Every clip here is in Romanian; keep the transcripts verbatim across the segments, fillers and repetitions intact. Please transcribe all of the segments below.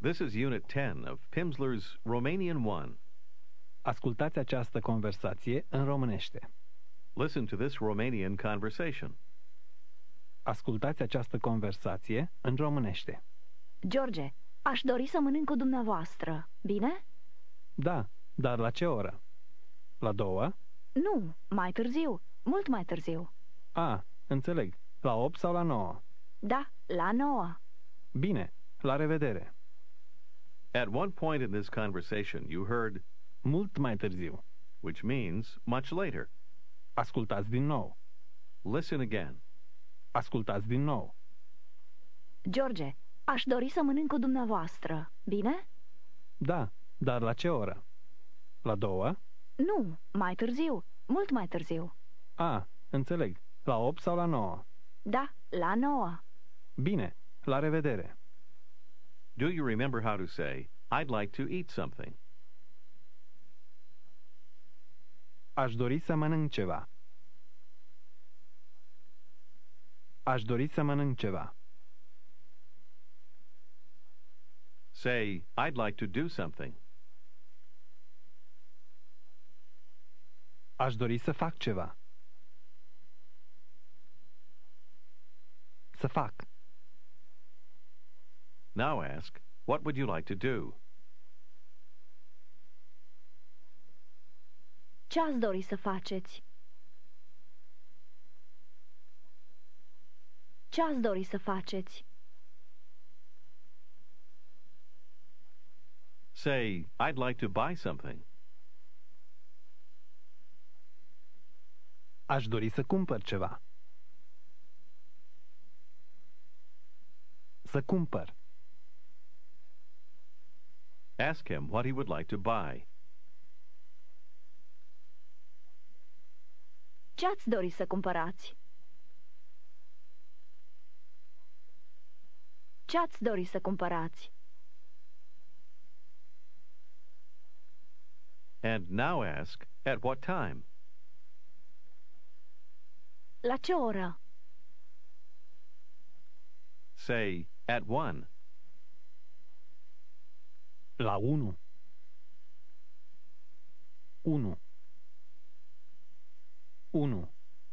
This is Unit ten of Pimsleur's Romanian one. Ascultați această conversație în românește. Listen to this Romanian conversation. Ascultați această conversație în românește. George, aș dori să mănânc cu dumneavoastră. Bine? Da, dar la ce oră? La două? Nu, mai târziu. Mult mai târziu. A, înțeleg. La opt sau la nouă? Da, la nouă. Bine, la revedere. At one point in this conversation, you heard, Mult mai târziu. which means much later. Ascultați din nou. Listen again. Ascultați din nou. George, aș dori să mănânc cu dumneavoastră. Bine? Da, dar la ce oră? La două? Nu, mai târziu. Mult mai târziu. A, înțeleg. La opt sau la nouă? Da, la nouă. Bine, la revedere. Do you remember how to say, I'd like to eat something? Aș dori să mănânc ceva. Aș dori să mănânc ceva. Say, I'd like to do something. Aș dori să fac ceva. Să fac. Now ask, what would you like to do? Ce ați dori să faceți? Ce ați dori să faceți? Say, I'd like to buy something. Aș dori să cumpăr ceva. Să cumpăr. Ask him what he would like to buy. Ce ați dori să cumpărați? Ce ați dori să cumpărați? And now ask, at what time? La ce oră? Say, at one. La unu. Unu. Unu.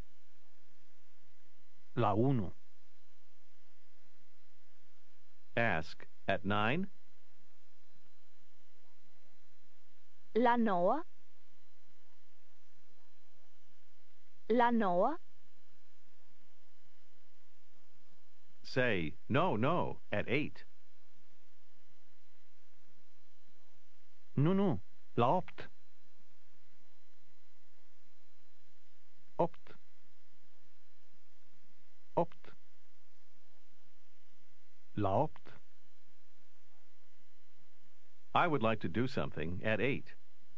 La unu. Ask, at nine. La nouă? La nouă? Say, no, no, at eight. Nu, nu. La opt. Opt. Opt. La opt. I would like to do something at eight.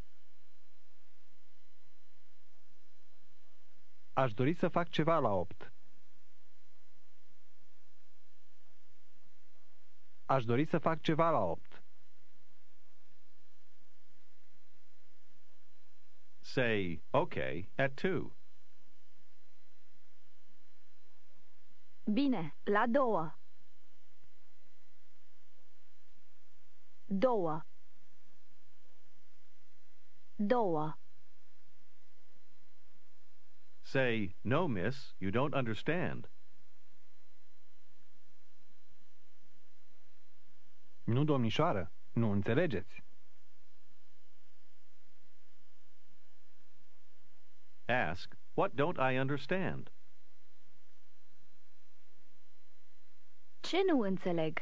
Aș dori să fac ceva la opt. Aș dori să fac ceva la opt. Say, okay, at two. Bine, la două. Două. Două. Say, no, miss, you don't understand. Nu, domnișoară, nu înțelegeți. Ask, what don't I understand? Ce nu înțeleg?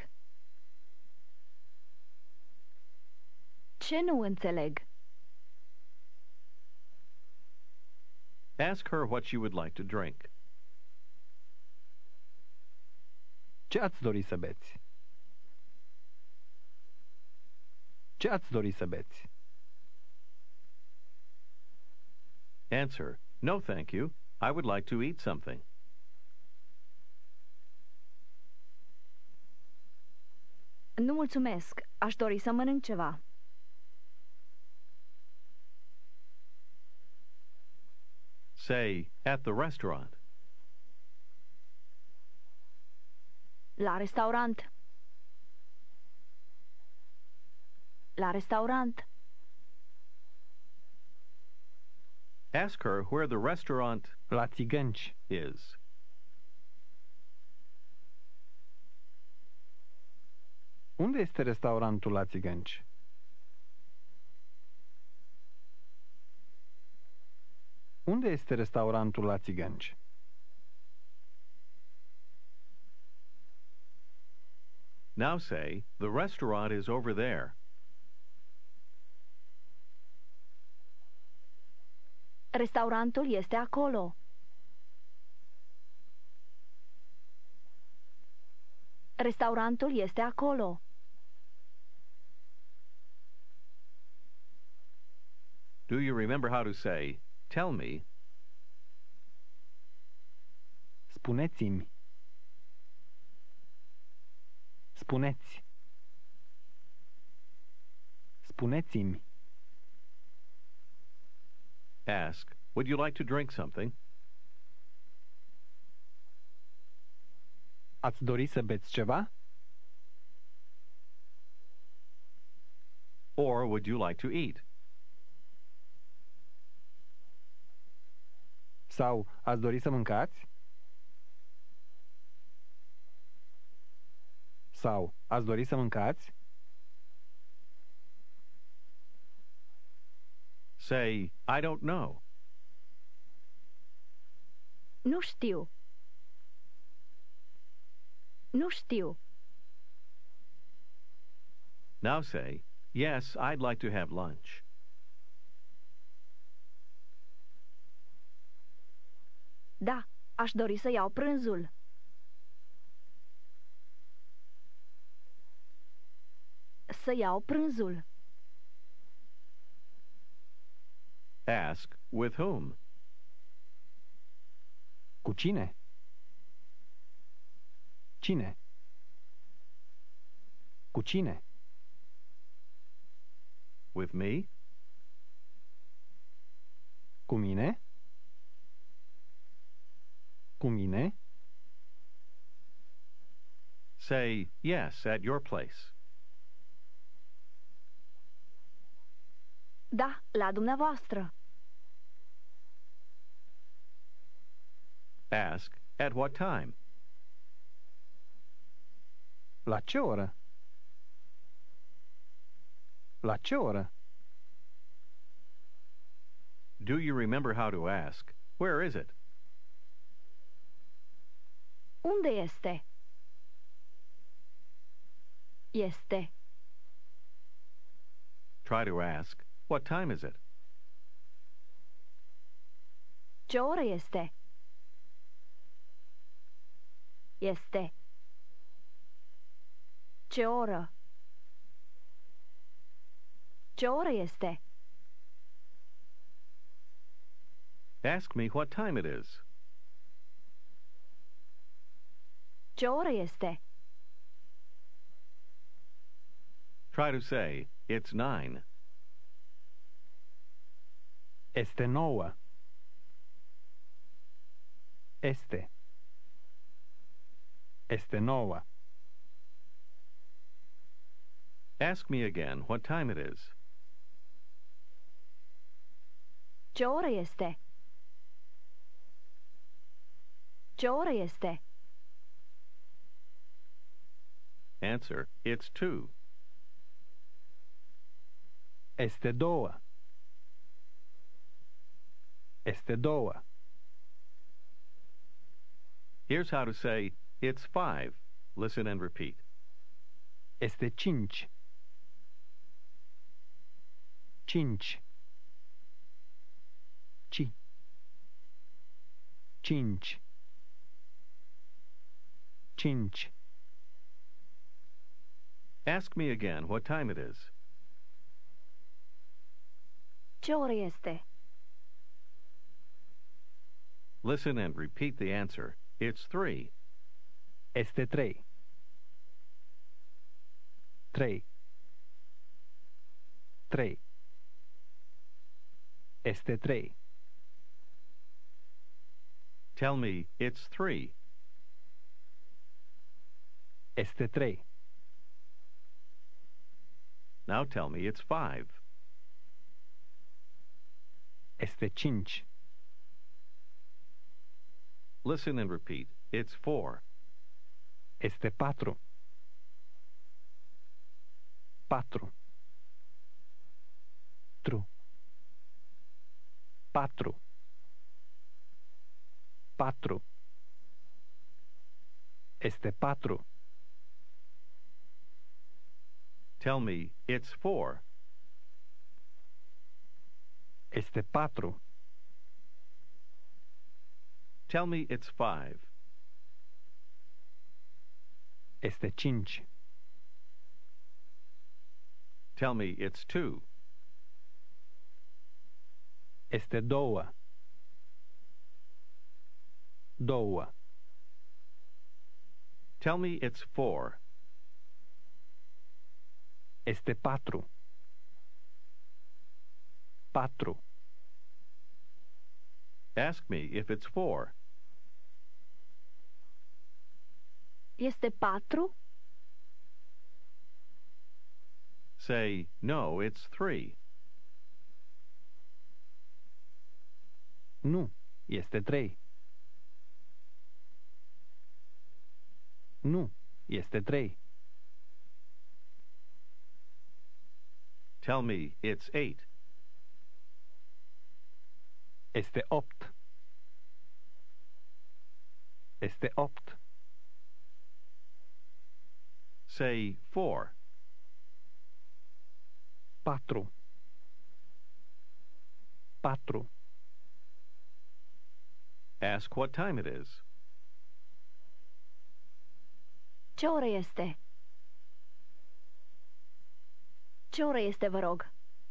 Ce nu înțeleg? Ask her what she would like to drink. Ce ați dori să beți? Ce ați dori să beți? Answer, no, thank you. I would like to eat something. Nu mulțumesc. Aș dori să mănânc ceva. Say, at the restaurant. La restaurant. La restaurant. Ask her where the restaurant La Țigănci. is. Unde este restaurantul La Țigănci? Unde este restaurantul La Țigănci? Now say, the restaurant is over there. Restaurantul este acolo. Restaurantul este acolo. Do you remember how to say, tell me, Spuneți-mi. Spuneți. Spuneți-mi. ask, would you like to drink something? Ați dori să beți ceva? Or would you like to eat? Sau ați dori să mâncați? Sau ați dori să mâncați? Say, I don't know. Nu știu. Nu știu. Now say, yes, I'd like to have lunch. Da, aș dori să iau prânzul. Să iau prânzul. Ask, with whom? Cu cine? Cine? Cu cine? With me? Cu mine? Cu mine? Say, yes, at your place. Da, la dumneavoastră. Ask, at what time? La ce oră? La ce oră? Do you remember how to ask? Where is it? Unde este? Este. Try to ask, what time is it? Ce oră este? Este. Ce oră? Ce oră este? Ask me what time it is. Ce oră este? Try to say, it's nine. Este nouă. Este. Este nouă. Ask me again what time it is. Ce oră este? Ce oră este? Answer, it's two. Este două. Este două. Here's how to say, it's five. Listen and repeat. Este cinci. Cinci. Ci. Cinci. Cinci. Ask me again what time it is. Ce oră este? Listen and repeat the answer. It's three. Este trei. Trei. Trei. Este trei. Tell me, it's three. Este trei. Now tell me it's five. Este cinci. Listen and repeat. It's four. Este patru. Patru. Tru. Patru. Patru. Este patru. Tell me it's four. Este patru. Tell me it's five. Este cinci. Tell me it's two. Este două. Două. Tell me it's four. Este patru. Patru. Ask me if it's four. Este patru? Say, no, it's three. Nu. Este trei. Nu. Este trei. Tell me it's eight. Este opt. Este opt. Say, four. Patru. Patru. Ask what time it is. Ce oră este? Ce oră este, vă rog?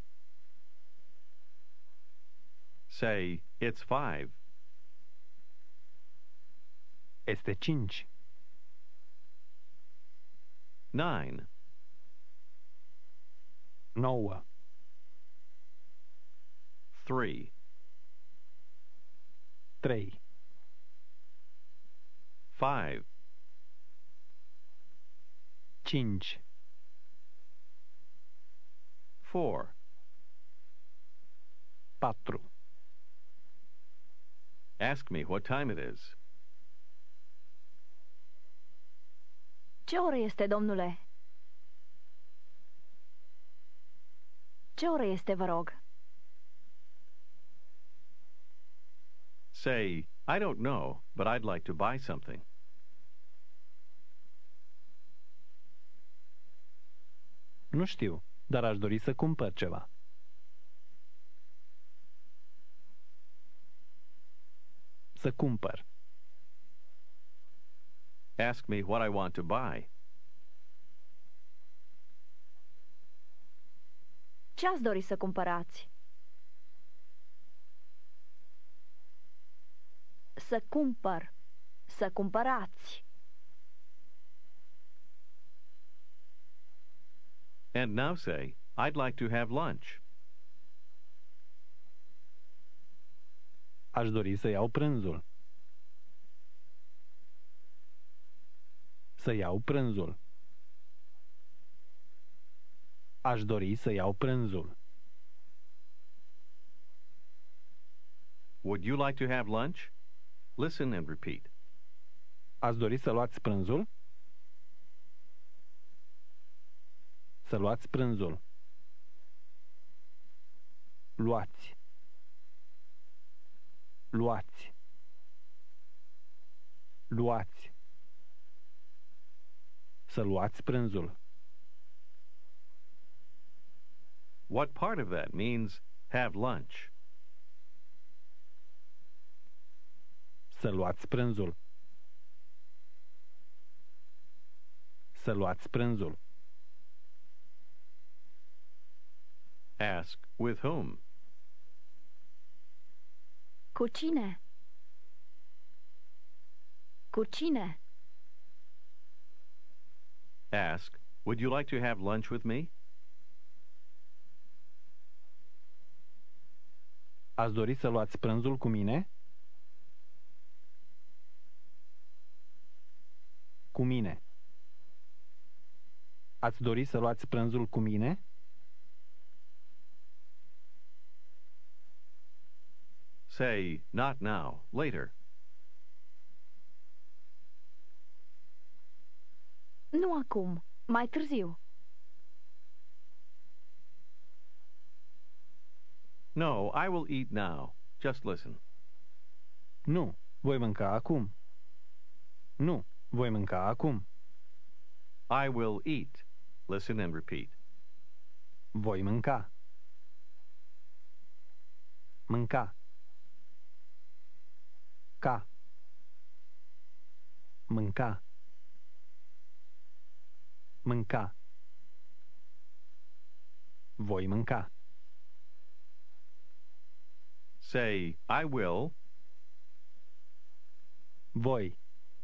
Say, it's five. Este cinci. Nine. Nouă. Three. Trei. Five. Cinci. Four. Patru. Ask me what time it is. Ce oră este, domnule? Ce oră este, vă rog? Say, I don't know, but I'd like to buy something. Nu știu, dar aș dori să cumpăr ceva. Să cumpăr. Ask me what I want to buy. Ce ați dori să cumpărați? Să cumpăr. Să cumpărați. And now say, I'd like to have lunch. Aș dori să iau prânzul. Să iau prânzul. Aș dori să iau prânzul. Would you like to have lunch? Listen and repeat. Ați dori să luați prânzul? Să luați prânzul. Luați. Luați. Luați. Să luați prânzul. What part of that means have lunch? Să luați prânzul. Să luați prânzul. Ask with whom? Cu cine? Cu cine? Ask, would you like to have lunch with me? Ați dori să luați prânzul cu mine? Cu mine. Ați dori să luați prânzul cu mine? Say, not now, later. Nu acum, mai târziu. No, I will eat now. Just listen. Nu, voi mânca acum. Nu, voi mânca acum. I will eat. Listen and repeat. Voi mânca. Mânca. Ca. Mânca. Mânca. Voi mânca. Say, I will. Voi.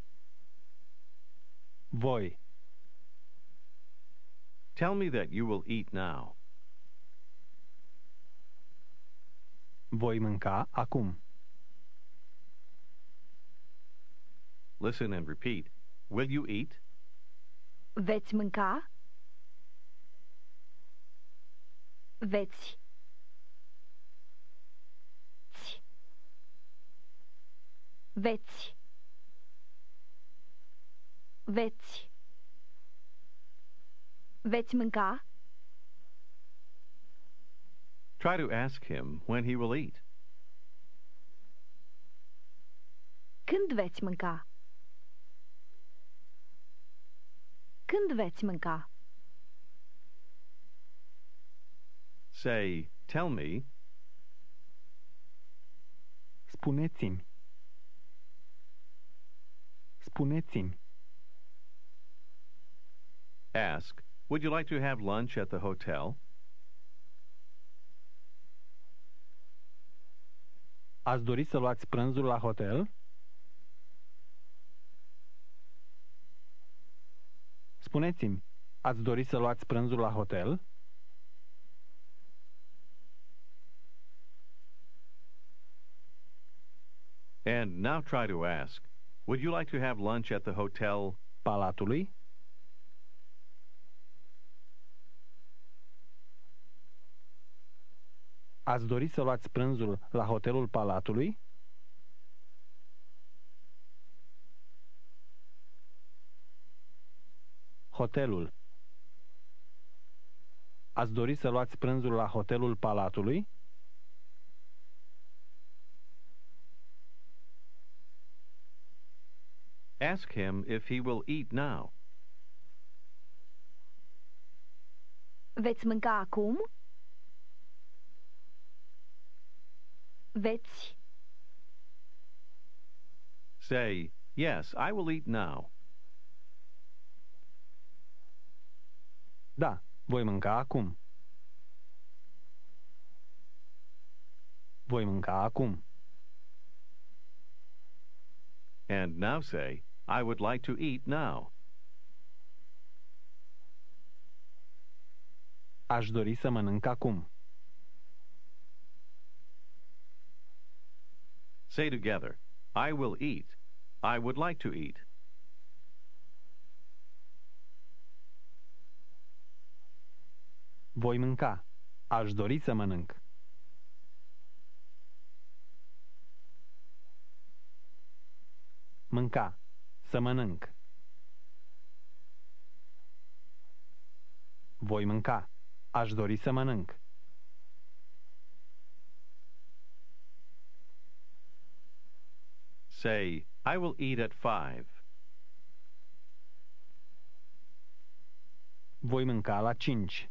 Voi. Tell me that you will eat now. Voi mânca acum. Listen and repeat. Will you eat? Veți mânca? Veți. Ți. Veți. Veți. Veți mânca? Try to ask him when he will eat. Când veți mânca? Când veți mânca? Say, tell me. Spuneți-mi. Spuneți-mi. Ask, would you like to have lunch at the hotel? Ați dori să luați prânzul la hotel? Spuneți-mi, ați dori să luați prânzul la hotel? And now try to ask, would you like to have lunch at the hotel? Palatului? Ați dori să luați prânzul la hotelul Palatului? Hotelul. Ați dori să luați prânzul la hotelul Palatului? Ask him if he will eat now. Veți mânca acum? Veți. Say, yes, I will eat now. Da, voi mânca acum. Voi mânca acum. And now say, I would like to eat now. Aș dori să mănânc acum. Say together, I will eat. I would like to eat. Voi mânca. Aș dori să mănânc. Mânca. Să mănânc. Voi mânca. Aș dori să mănânc. Say, I will eat at five. Voi mânca la cinci.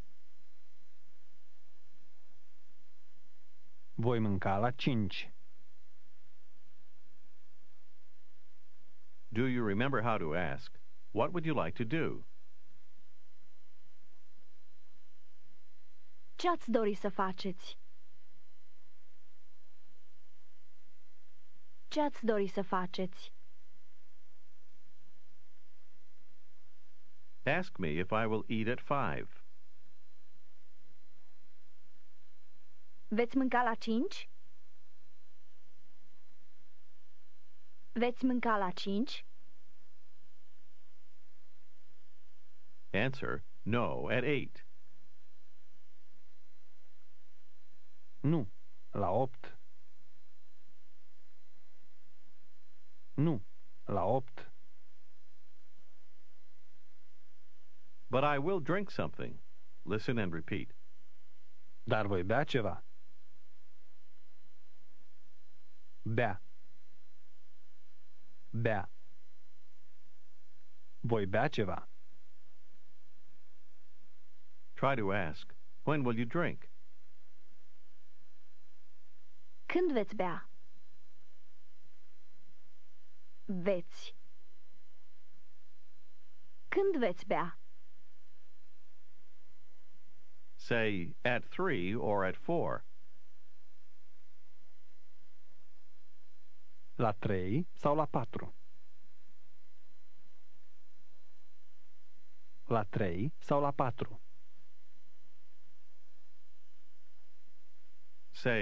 Voi mânca la cinci. Do you remember how to ask, what would you like to do? Ce ați dori să faceți? Ce ați dori să faceți? Ask me if I will eat at five. Veți mânca la cinci? Veți mânca la cinci? Answer, no, at eight. Nu, la opt. Nu, la opt. But I will drink something. Listen and repeat. Dar voi bea ceva. Bea. Bea. Voi bea ceva. Try to ask, when will you drink? Când veți bea? Veți. Când veți bea? Say at three or at four. La trei sau la patru? La trei sau la patru? Say,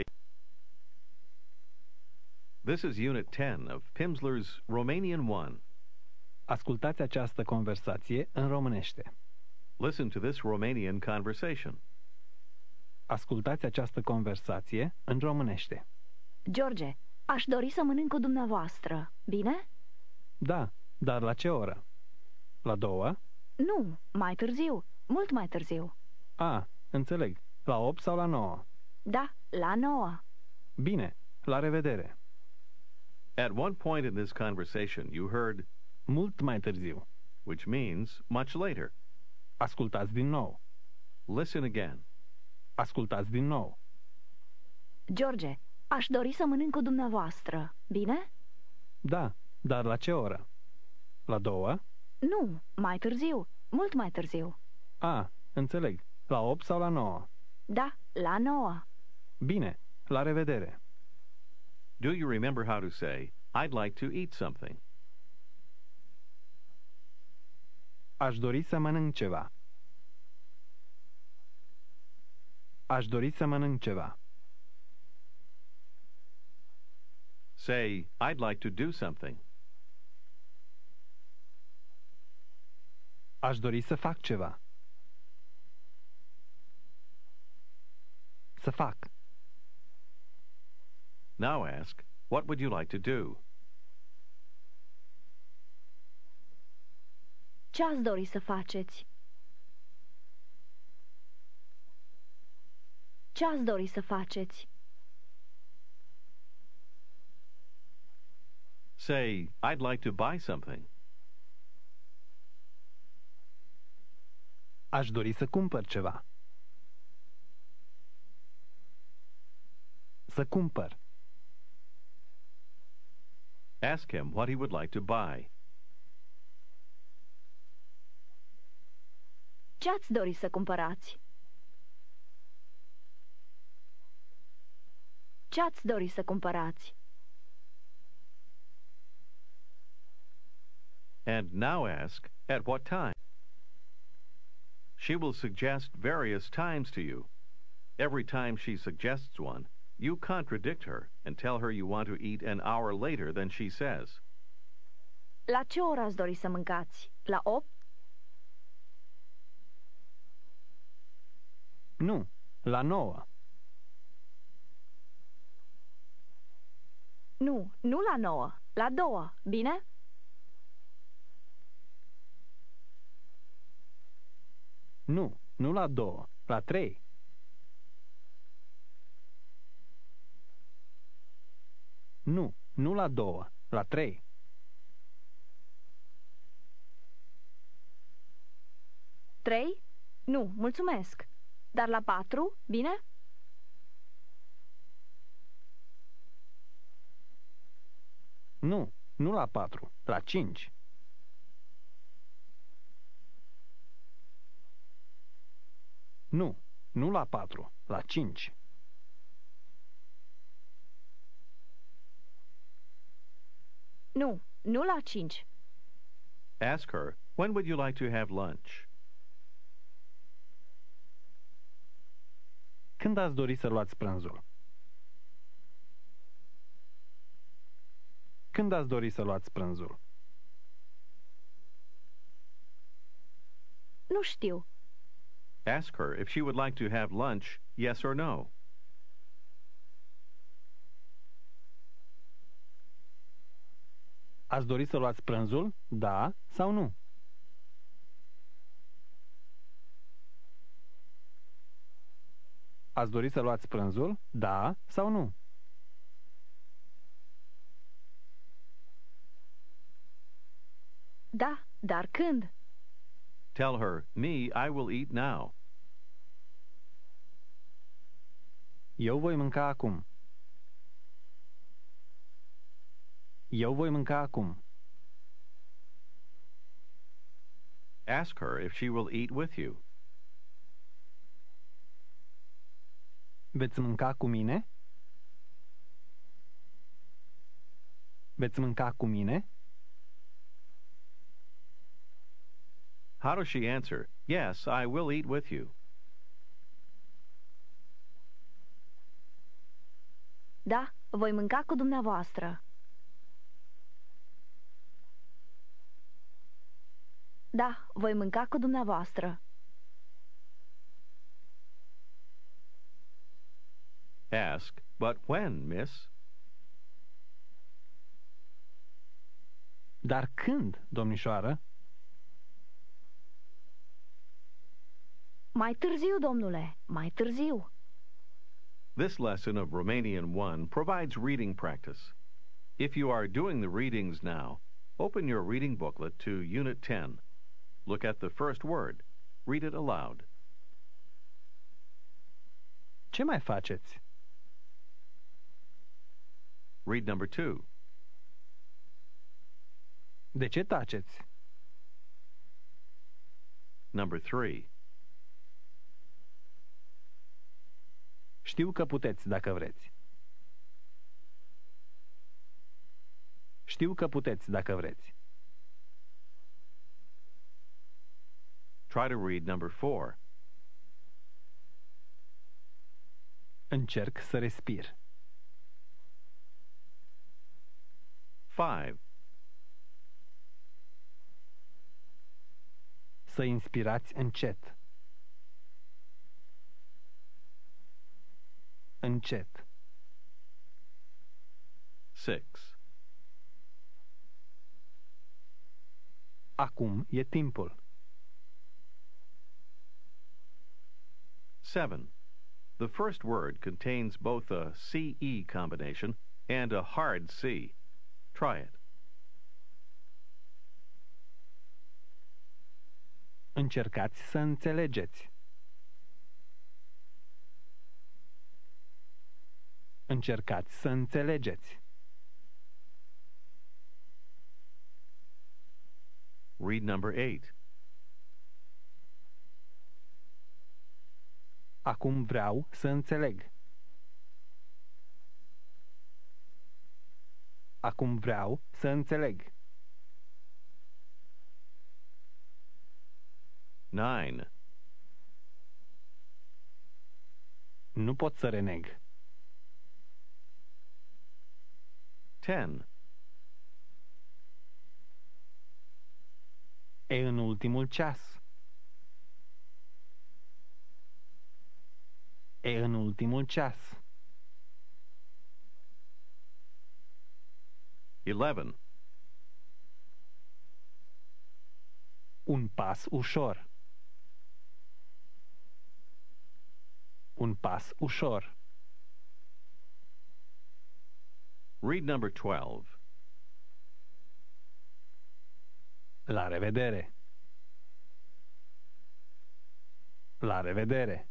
this is Unit ten of Pimsleur's Romanian one. Ascultați această conversație în românește. Listen to this Romanian conversation. Ascultați această conversație în românește. George, aș dori să mănânc cu dumneavoastră. Bine? Da, dar la ce oră? La două? Nu, mai târziu. Mult mai târziu. A, înțeleg. La opt sau la nouă? Da, la nouă. Bine, la revedere. At one point in this conversation, you heard, Mult mai târziu. which means much later. Ascultați din nou. Listen again. Ascultați din nou. George, aș dori să mănânc cu dumneavoastră. Bine? Da, dar la ce oră? La două? Nu, mai târziu. Mult mai târziu. A, înțeleg. La opt sau la nouă? Da, la nouă. Bine, la revedere. Do you remember how to say, I'd like to eat something? Aș dori să mănânc ceva. Aș dori să mănânc ceva. Say, I'd like to do something. Aș dori să fac ceva. Să fac. Now ask, what would you like to do? Ce ați dori să faceți? Ce ați dori să faceți? Say, I'd like to buy something. Aș dori să cumpăr ceva. Să cumpăr. Ask him what he would like to buy. Ce ați dori să cumpărați? Ce ați dori să cumpărați? And now ask, at what time? She will suggest various times to you. Every time she suggests one, you contradict her and tell her you want to eat an hour later than she says. La ce oră ați dori să mâncați? La opt? Nu, la nouă. Nu, nu la nouă. La două, bine? Nu, nu la două. La trei. Nu, nu la două. La trei. Trei? Nu, mulțumesc. Dar la patru, bine? Nu, nu la patru. La cinci. Nu, nu la patru. La cinci. Nu, nu la cinci. Ask her, when would you like to have lunch? Când ați dori să luați prânzul? Când ați dori să luați prânzul? Nu știu. Ask her if she would like to have lunch, yes or no. Ați dori să luați prânzul? Da sau nu? Ați dori să luați prânzul? Da sau nu? Da, dar când? Tell her, me, I will eat now. Eu voi mânca acum. Eu voi mânca acum. Ask her if she will eat with you. Veți mânca cu mine? Veți mânca cu mine? How does she answer? Yes, I will eat with you. Da, voi mânca cu dumneavoastră. Da, voi mânca cu dumneavoastră. Ask, but when, miss? Dar când, domnișoară? Mai târziu, domnule, mai târziu. This lesson of Romanian one provides reading practice. If you are doing the readings now, open your reading booklet to Unit ten. Look at the first word. Read it aloud. Ce mai faceți? Read number two. De ce taceți? Number three. Știu că puteți dacă vreți. Știu că puteți dacă vreți. Try to read number four. Încerc să respir. Five. Să inspirați încet. Încet. Six. Acum e timpul. Seven. The first word contains both a C E combination and a hard C. Try it. Încercați să înțelegeți. Încercați să înțelegeți. Read number eight. Acum vreau să înțeleg. Acum vreau să înțeleg. Nine. Nu pot să reneg. Ten. E în ultimul ceas. E în ultimul ceas. Eleven. Un pas ușor. Un pas ușor. Read number twelve. La revedere. La revedere.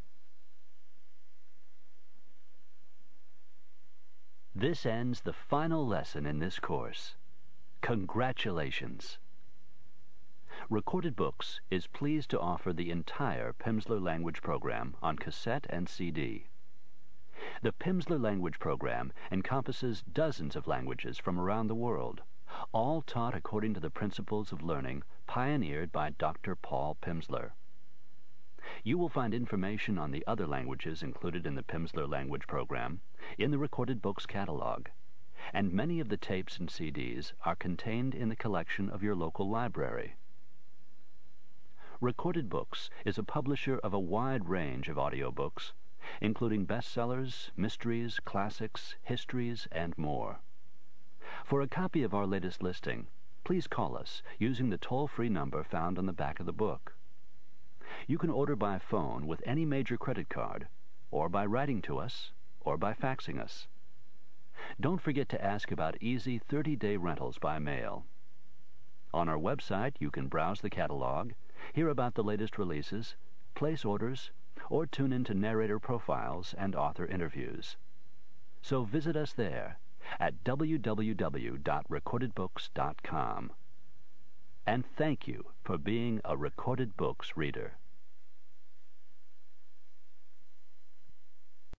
This ends the final lesson in this course. Congratulations! Recorded Books is pleased to offer the entire Pimsleur language program on cassette and C D. The Pimsleur language program encompasses dozens of languages from around the world, all taught according to the principles of learning pioneered by Doctor Paul Pimsleur. You will find information on the other languages included in the Pimsleur language program in the Recorded Books catalog, and many of the tapes and C Ds are contained in the collection of your local library. Recorded Books is a publisher of a wide range of audiobooks, including bestsellers, mysteries, classics, histories, and more. For a copy of our latest listing, please call us using the toll-free number found on the back of the book. You can order by phone with any major credit card, or by writing to us, or by faxing us. Don't forget to ask about easy thirty-day rentals by mail. On our website, you can browse the catalog, hear about the latest releases, place orders, or tune into narrator profiles and author interviews. So visit us there at w w w dot recorded books dot com. And thank you for being a Recorded Books reader.